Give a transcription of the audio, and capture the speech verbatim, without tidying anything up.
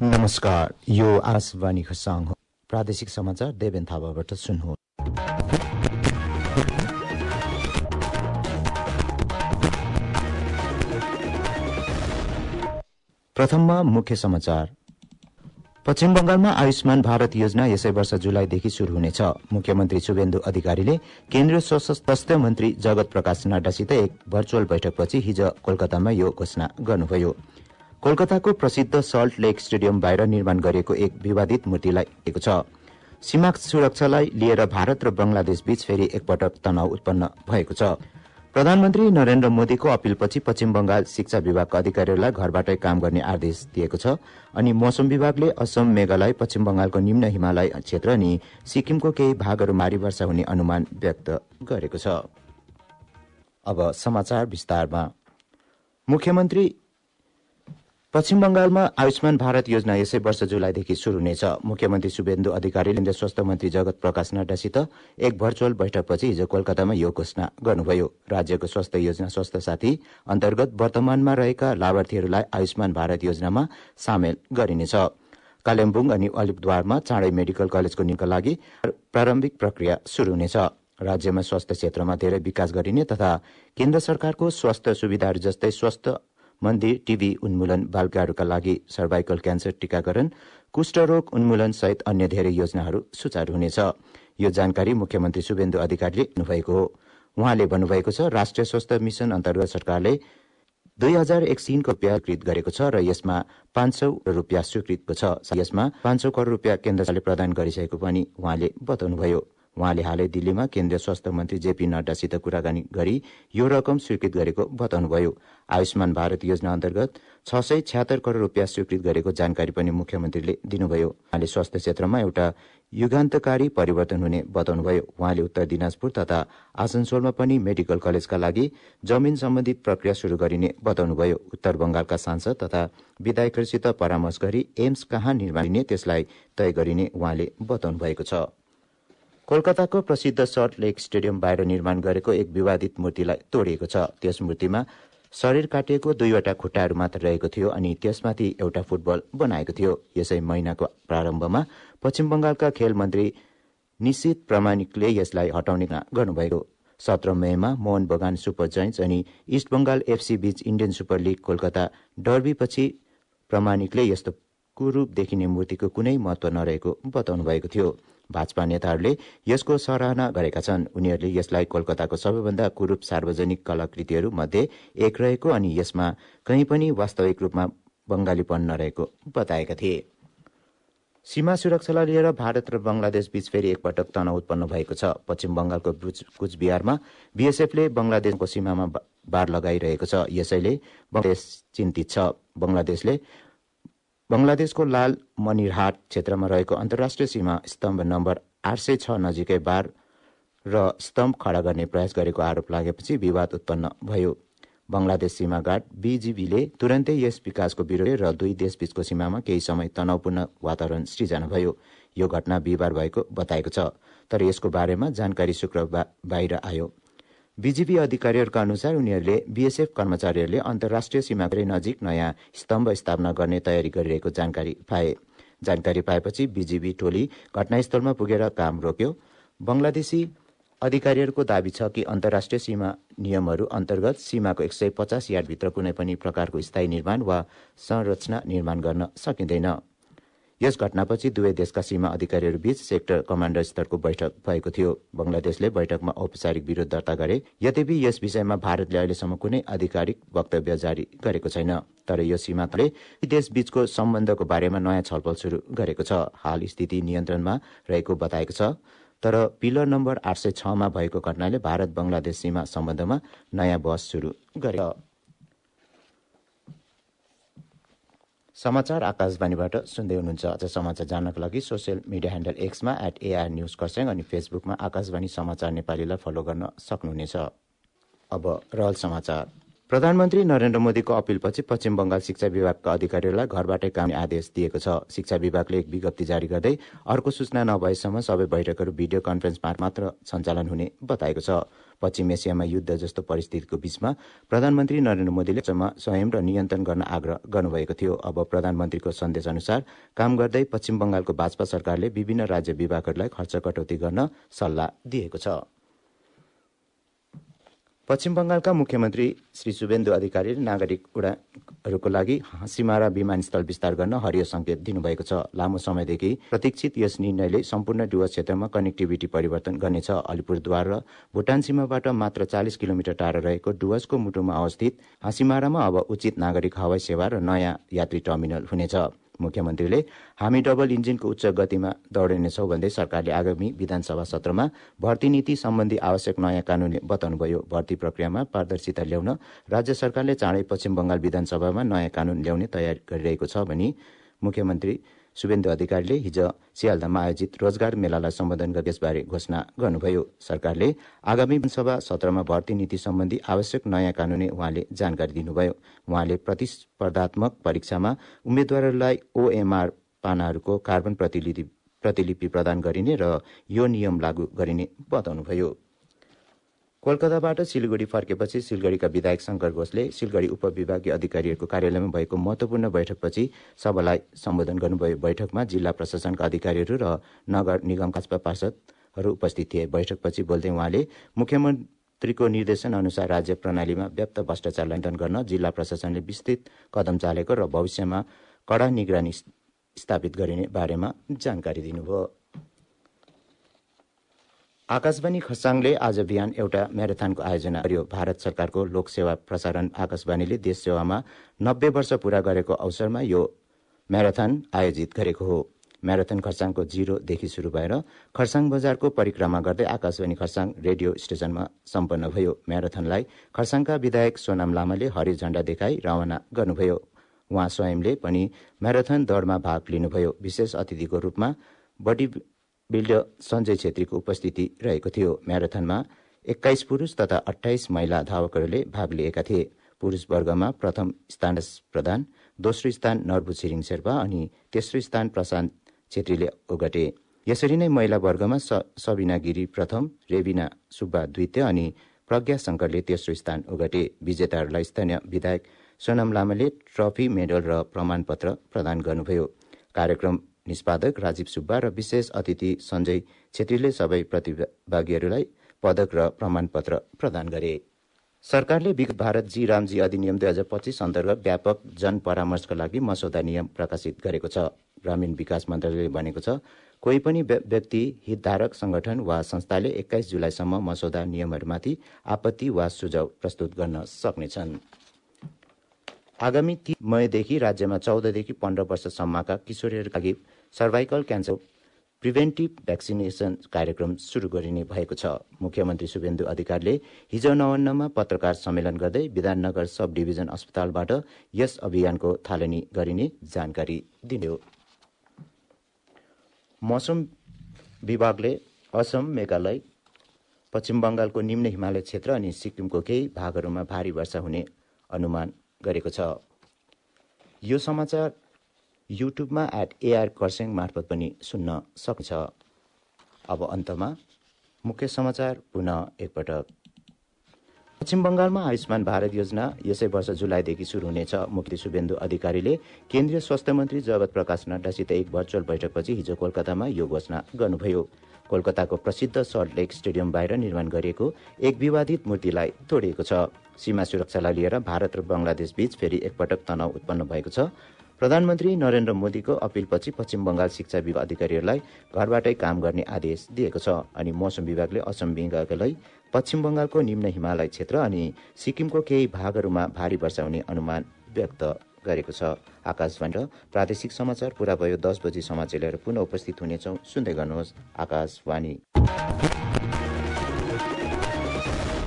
नमस्कार, यो आकाशवाणी खरसाङ हो। प्रादेशिक समाचार देवेन थापाबाट सुन्नुहोस्। प्रथममा मुख्य समाचार। पश्चिम बंगालमा आयुष्मान भारत योजना यसै वर्ष जुलाईदेखि शुरू हुनेछ। मुख्यमन्त्री शुभेन्दु अधिकारीले केन्द्रीय स्वास्थ्य मन्त्री जगत प्रकाश नड्डासित एक भर्चुअल बैठकपछि हिज कोलकातामा यो घोषणा गर्नुभयो। कोलकाताको प्रसिद्ध सल्ट लेक स्टेडियम बाहिर निर्माण गरिएको एक विवादित मूर्तिलाई लिएको छ। सीमा सुरक्षालाई लिएर भारत र बंगलादेश बीच फेरि एकपटक तनाव उत्पन्न भएको छ। प्रधानमन्त्री नरेन्द्र मोदीको अपीलपछि पश्चिम बंगाल शिक्षा विभागका अधिकारीहरूलाई घरबाटै काम गर्ने आदेश दिएको छ अनि मौसम विभागले असम, मेघालय, पश्चिम बंगालको निम्न हिमालय क्षेत्र अनि सिक्किमको केही भागहरूमा भारी वर्षा हुने अनुमान व्यक्त गरेको छ। अब समाचार विस्तारमा। मुख्यमन्त्री पश्चिम बंगालमा आयुष्मान भारत योजना यसै वर्ष जुलाईदेखि शुरू हुनेछ। मुख्यमन्त्री शुभेन्दु अधिकारीले केन्द्रीय स्वास्थ्य मन्त्री जगत प्रकाश नड्डासित एक भर्चुअल बैठकपछि हिजो कोलकातामा यो घोषणा गर्नुभयो। राज्यको स्वास्थ्य योजना स्वास्थ्य साथी अन्तर्गत वर्तमानमा रहेका लाभार्थीहरूलाई आयुष्मान भारत योजनामा सामेल गरिनेछ। कालेबुङ अनि अलिपुरद्वारमा चाँडै मेडिकल कलेजको निर्माणका लागि प्रारम्भिक प्रक्रिया शुरू हुनेछ। राज्यमा स्वास्थ्य क्षेत्रमा धेरै विकास गरिने तथा केन्द्र सरकारको स्वास्थ्य सुविधाहरू जस्तै स्वास्थ्य मन्दिर, टीबी उन्मूलन, बालकहरूका लागि सर्भाइकल क्यान्सर टीकाकरण, कुष्ठरोग उन्मूलन सहित अन्य धेरै योजनाहरू सुचारू हुनेछ। यो जानकारी मुख्यमन्त्री शुभेन्दु अधिकारीले दिनुभएको हो। उहाँले भन्नुभएको छ, राष्ट्रिय स्वास्थ्य मिशन अन्तर्गत सरकारले दुई हजार एकसिनको रुपियाँ स्वीकृत गरेको छ र यसमा पाँच सौ रुपियाँ स्वीकृतको छ। यसमा पाँच सौ करोड़ रुपियाँ केन्द्र सरकारले प्रदान गरिसकेको पनि उहाँले बताउनुभयो। उहाँले हालै दिल्लीमा केन्द्रीय स्वास्थ्य मन्त्री जेपी नड्डासित कुराकानी गरी यो रकम स्वीकृत गरेको बताउनुभयो। आयुष्मान भारत योजना अन्तर्गत छ सय छ्यात्तर करोड़ रुपियाँ स्वीकृत गरेको जानकारी पनि मुख्यमन्त्रीले दिनुभयो। उहाँले स्वास्थ्य क्षेत्रमा एउटा युगान्तकारी परिवर्तन हुने बताउनुभयो। उहाँले उत्तर दिनाजपुर तथा आसनसोलमा पनि मेडिकल कलेजका लागि जमिन सम्बन्धित प्रक्रिया शुरू गरिने बताउनुभयो। उत्तर बंगालका सांसद तथा विधायकहरूसित परामर्श गरी एम्स कहाँ निर्माण गरिने त्यसलाई तय गरिने उहाँले बताउनु भएको छ। कोलकाताको प्रसिद्ध सल्ट लेक स्टेडियम बाहिर निर्माण गरेको एक विवादित मूर्तिलाई तोडिएको छ। त्यस मूर्तिमा शरीर काटिएको दुईवटा खुट्टाहरू मात्र रहेको थियो अनि त्यसमाथि एउटा फुटबल बनाएको थियो। यसै महिनाको प्रारम्भमा पश्चिम बंगालका खेल मन्त्री निशित प्रामाणिकले यसलाई हटाउने गर्नुभएको। सत्र मेमा मोहन बगान सुपर जयन्ट्स अनि इस्ट बंगाल एफसी बीच इन्डियन सुपर लिग कोलकाता डर्बीपछि प्रामाणिकले यस्तो कुरूप देखिने मूर्तिको कुनै महत्व नरहेको बताउनु भएको थियो। भाजपा नेताहरूले यसको सराहना गरेका छन्। उनीहरूले यसलाई कोलकाताको सबैभन्दा कुरूप सार्वजनिक कलाकृतिहरू मध्ये एक रहेको अनि यसमा कहीँ पनि वास्तविक रूपमा बंगालीपन नरहेको बताएका थिए। सीमा सुरक्षालाई लिएर भारत र बंगलादेश बीच फेरि एकपटक तनाव उत्पन्न भएको छ। पश्चिम बंगालको कुचबिहारमा बीएसएफले बंगलादेशको सीमामा बार लगाइरहेको छ। यसैले बंगलादेश चिन्तित छ। बंगलादेशले बंगलादेशको लाल मनिरहाट क्षेत्रमा रहेको अन्तर्राष्ट्रिय सीमा स्तम्भ नम्बर आठ सय छ नजिकै बार र स्तम्भ खडा गर्ने प्रयास गरेको आरोप लागेपछि विवाद उत्पन्न भयो। बंगलादेश सीमा गार्ड बीजीबीले तुरन्तै यस विकासको विरोध र दुई देशबीचको सीमामा केही समय तनावपूर्ण वातावरण सृजना भयो। यो घटना बिहिबार भएको बताएको छ, तर यसको बारेमा जानकारी शुक्रबार बाहिर आयो। बीजीबी अधिकारीहरूका अनुसार उनीहरूले बीएसएफ कर्मचारीहरूले अन्तर्राष्ट्रिय सीमाकै नजिक नयाँ स्तम्भ स्थापना गर्ने तयारी गरिरहेको जानकारी पाए। जानकारी पाएपछि बीजीबी टोली घटनास्थलमा पुगेर काम रोक्यो। बंगलादेशी अधिकारीहरूको दावी छ कि अन्तर्राष्ट्रिय सीमा नियमहरू अन्तर्गत सीमाको एक सय पचास यार्डभित्र कुनै पनि प्रकारको स्थायी निर्माण वा संरचना निर्माण गर्न सकिँदैन। यस घटनापछि दुवै देशका सीमा अधिकारीहरूबीच सेक्टर कमान्डर स्तरको बैठक भएको थियो। बंगलादेशले बैठकमा औपचारिक विरोध दर्ता गरे। यद्यपि यस विषयमा भारतले अहिलेसम्म कुनै आधिकारिक वक्तव्य जारी गरेको छैन। तर यो सीमाले देशबीचको सम्बन्धको बारेमा नयाँ छलफल शुरू गरेको छ। हाल स्थिति नियन्त्रणमा रहेको बताएको छ, तर पिलर नम्बर आठ सय छमा भएको घटनाले भारत बंगलादेश सीमा सम्बन्धमा नयाँ बहस शुरू गरेको छ। समाचार आकाशवाणीबाट सुन्दै हुनुहुन्छ। अझ समाचार जान्नको लागि सोसियल मिडिया ह्यान्डल एक्समा एट एआर न्युज खरसाङ अनि फेसबुकमा आकाशवाणी समाचार नेपालीलाई फलो गर्न सक्नुहुनेछ। अब रहल समाचार। प्रधानमन्त्री नरेन्द्र मोदीको अपीलपछि पश्चिम बंगाल शिक्षा विभागका अधिकारीहरूलाई घरबाटै काम गर्ने आदेश दिएको छ। शिक्षा विभागले एक विज्ञप्ति जारी गर्दै अर्को सूचना नभएसम्म सबै बैठकहरू भिडियो कन्फरेन्स मात्र सञ्चालन हुने बताएको छ। पश्चिम एसियामा युद्ध जस्तो परिस्थितिको बीचमा प्रधानमन्त्री नरेन्द्र मोदीले संयम र नियन्त्रण गर्न आग्रह गर्नुभएको थियो। अब प्रधानमन्त्रीको सन्देश अनुसार काम गर्दै पश्चिम बंगालको भाजपा सरकारले विभिन्न राज्य विभागहरूलाई खर्च कटौती गर्न सल्लाह दिएको छ। पश्चिम बंगालका मुख्यमन्त्री श्री शुभेन्दु अधिकारीले नागरिक उडानहरूको लागि हाँसीमारा विमानस्थल विस्तार गर्न हरियो संकेत दिनुभएको छ। लामो समयदेखि प्रतीक्षित यस निर्णयले सम्पूर्ण डुवर्स क्षेत्रमा कनेक्टिभिटी परिवर्तन गर्नेछ। अलिपुरद्वार र भुटान सीमाबाट मात्र चालिस किलोमिटर टाढा रहेको डुवर्सको मुटुमा अवस्थित हाँसीमारामा अब उचित नागरिक हवाई सेवा र नयाँ यात्री टर्मिनल हुनेछ। मुख्यमन्त्रीले हामी डबल इन्जिनको उच्च गतिमा दौडिनेछौँ भन्दै सरकारले आगामी विधानसभा सत्रमा भर्ती नीति सम्बन्धी आवश्यक नयाँ कानून बताउनुभयो। भर्ती प्रक्रियामा पारदर्शिता ल्याउन राज्य सरकारले चाँडै पश्चिम बंगाल विधानसभामा नयाँ कानून ल्याउने तयारी गरिरहेको छ भनी मुख्यमन्त्री शुभेन्दु अधिकारीले हिज सियालदामा आयोजित रोजगार मेलालाई सम्बोधन गर्दै यसबारे घोषणा गर्नुभयो। सरकारले आगामी विधानसभा सत्रमा भर्ती नीति सम्बन्धी आवश्यक नयाँ कानून उहाँले जानकारी दिनुभयो। उहाँले प्रतिस्पर्धात्मक परीक्षामा उम्मेद्वारहरूलाई ओएमआर पानाहरूको कार्बन प्रतिलिपि प्रतिलिपि प्रदान गरिने र यो नियम लागू गरिने बताउनुभयो। कोलकाताबाट सिलगढी फर्केपछि सिलगढीका विधायक शंकर घोषले सिलगढी उपविभागीय अधिकारीहरूको कार्यालयमा भएको महत्वपूर्ण बैठकपछि सभालाई सम्बोधन गर्नुभयो। बैठकमा जिल्ला प्रशासनका अधिकारीहरू र नगर निगमका पार्षदहरू उपस्थित थिए। बैठकपछि बोल्दै उहाँले मुख्यमन्त्रीको निर्देशन अनुसार राज्य प्रणालीमा व्याप्त भ्रष्टाचारलाई नियन्त्रण गर्न जिल्ला प्रशासनले विस्तृत कदम चालेको र भविष्यमा कड़ा निगरानी स्थापित गरिने बारेमा जानकारी दिनुभयो। आकाशवाणी खरसाङले आज बिहान एउटा म्याराथनको आयोजना गर्यो। भारत सरकारको लोकसेवा प्रसारण आकाशवाणीले देश सेवामा नब्बे वर्ष पूरा गरेको अवसरमा यो म्याराथन आयोजित गरेको हो। म्याराथन खरसाङको जिरोदेखि सुरु भएर खरसाङ बजारको परिक्रमा गर्दै आकाशवाणी खरसाङ रेडियो स्टेशनमा सम्पन्न भयो। म्याराथनलाई खरसाङका विधायक सोनाम लामाले हरियो झण्डा देखाई रवाना गर्नुभयो। उहाँ स्वयंले पनि म्याराथन दौडमा भाग लिनुभयो। विशेष अतिथिको रूपमा बडी बिल्डर सञ्जय छेत्रीको उपस्थिति रहेको थियो। म्याराथनमा एक्काइस पुरुष तथा अठाइस महिला धावकहरूले भाग लिएका थिए। पुरुष वर्गमा प्रथम स्थान प्रधान, दोस्रो स्थान नर्बु छिरिङ शेर्पा अनि तेस्रो स्थान प्रशान्त छेत्रीले ओगटे। यसरी नै महिला वर्गमा सबिना गिरी प्रथम, रेबिना सुब्बा द्वितीय अनि प्रज्ञा शंकरले तेस्रो स्थान ओगटे। विजेताहरूलाई स्थानीय विधायक सोनाम लामाले ट्रफी, मेडल र प्रमाणपत्र प्रदान गर्नुभयो। कार्यक्रम निष्पादक राजीव सुब्बा र विशेष अतिथि सञ्जय छेत्रीले सबै प्रतिभागीहरूलाई पदक र प्रमाणपत्र प्रदान गरे। सरकारले विगत भारत जी रामजी अधिनियम दुई हजार पच्चीस अन्तर्गत व्यापक जन परामर्शका लागि मसौदा नियम प्रकाशित गरेको छ। ग्रामीण विकास मन्त्रालयले भनेको छ, कोही पनि व्यक्ति, हितधारक संगठन वा संस्थाले एक्काइस जुलाईसम्म मसौदा नियमहरूमाथि आपत्ति वा सुझाव प्रस्तुत गर्न सक्नेछन्। आगामी तीन मईदेखि राज्यमा चौधदेखि पन्ध्र वर्षसम्मका किशोरहरूका लागि सर्भाइकल क्यान्सर प्रिभेन्टिभ भ्याक्सिनेसन कार्यक्रम सुरु गरिने भएको छ। मुख्यमन्त्री शुभेन्दु अधिकारीले हिजो नवान्नमा पत्रकार सम्मेलन गर्दै विधाननगर सब डिभिजन अस्पतालबाट यस अभियानको थालनी गरिने जानकारी दिनुभयो। मौसम विभागले असम, मेघालय, पश्चिम बंगालको निम्न हिमालय क्षेत्र अनि सिक्किमको केही भागहरूमा भारी वर्षा हुने अनुमान गरेको छ। यो समाचार युट्युबमा एट एआर खरसाङ मार्फत पनि सुन्न सक्छ। अब अन्तमा मुख्य समाचार पुनः एकपटक। पश्चिम बंगालमा आयुष्मान भारत योजना यसै वर्ष जुलाईदेखि सुरु हुनेछ। मुख्यमन्त्री शुभेन्दु अधिकारीले केन्द्रीय स्वास्थ्य मन्त्री जगत प्रकाश नड्डासित एक भर्चुअल बैठकपछि हिजो कोलकातामा यो घोषणा गर्नुभयो। कोलकाताको प्रसिद्ध सल्ट लेक स्टेडियम बाहिर निर्माण गरिएको एक विवादित मूर्तिलाई तोडिएको छ। सीमा सुरक्षालाई लिएर भारत र बंगलादेश बीच फेरि एकपटक तनाव उत्पन्न भएको छ। प्रधानमन्त्री नरेन्द्र मोदीको अपिलपछि पश्चिम बंगाल शिक्षा विभाग अधिकारीहरूलाई घरबाटै काम गर्ने आदेश दिएको छ। अनि मौसम विभागले असम, मेघालय, पश्चिम बंगालको निम्न हिमालय क्षेत्र अनि सिक्किमको केही भागहरूमा भारी वर्षा हुने अनुमान व्यक्त गरेको छ। आकाशवाणी र प्रादेशिक समाचार पूरा भयो। दस बजी समाचार लिएर पुनः उपस्थित हुनेछौँ। सुन्दै गर्नुहोस् आकाशवाणी।